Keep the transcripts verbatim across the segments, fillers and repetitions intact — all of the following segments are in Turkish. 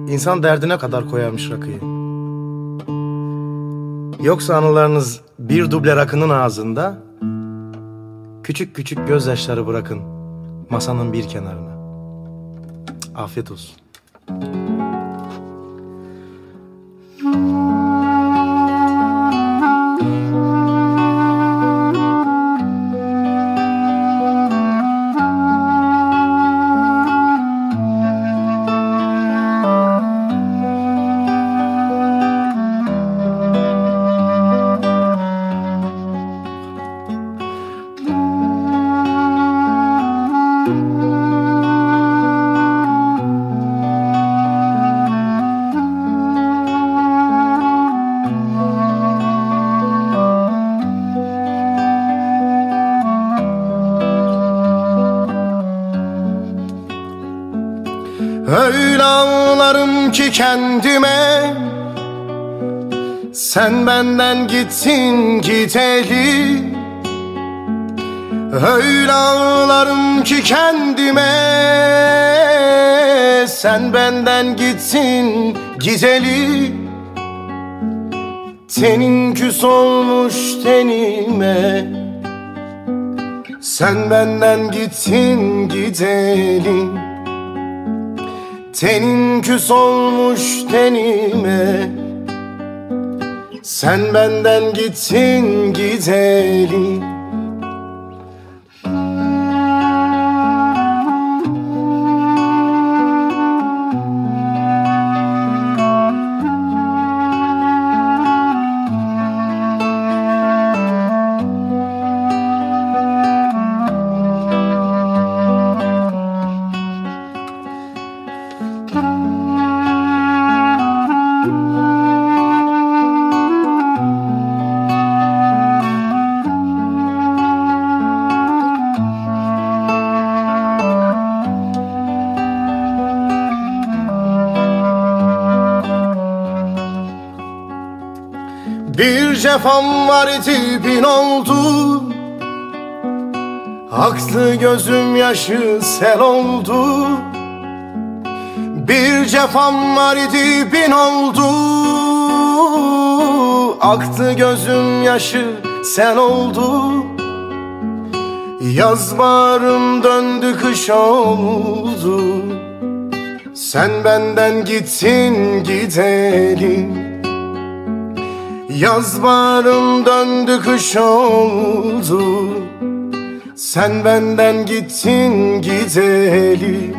İnsan derdine kadar koyarmış rakıyı. Yoksa anılarınız bir duble rakının ağzında, küçük küçük gözyaşları bırakın masanın bir kenarına. Afiyet olsun. Öyle ağlarım ki kendime, sen benden gittin gideli. Öyle ağlarım ki kendime, sen benden gittin gideli. Tenin küs olmuş tenime, sen benden gittin gideli. Tenin küs olmuş tenime, sen benden gittin gideli. Bir cefam vardı bin oldu, aktı gözüm yaşı sel oldu. Bir cefam vardı bin oldu, aktı gözüm yaşı sel oldu. Yaz baharım döndü kış oldu, sen benden gittin gideli. Yaz baharım döndü kış oldu, sen benden gittin gideli.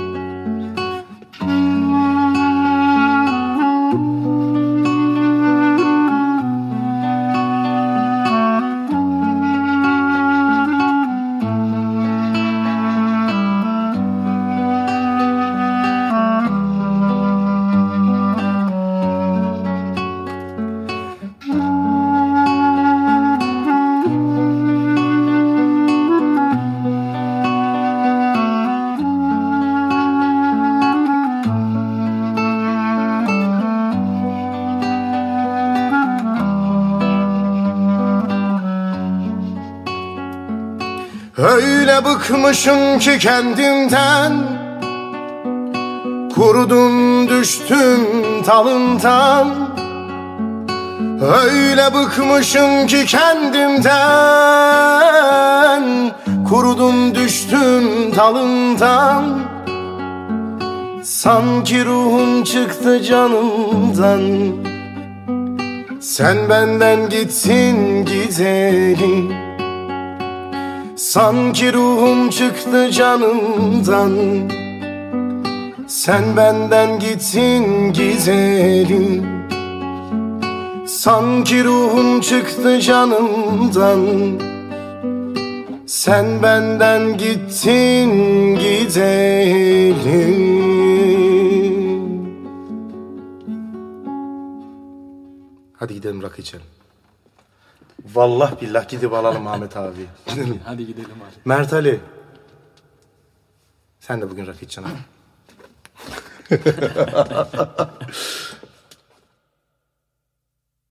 Öyle bıkmışım ki kendimden, kurudum düştüm dalından. Öyle bıkmışım ki kendimden, kurudum düştüm dalından. Sanki ruhum çıktı canımdan, sen benden gittin gideli. Sanki ruhum çıktı canımdan, sen benden gittin gideli. Sanki ruhum çıktı canımdan, sen benden gittin gideli. Hadi gidelim rakı içelim. Vallahi billah gidip alalım Ahmet abi. Hadi gidelim abi. Mert Ali, sen de bugün rakı içeceksin abi.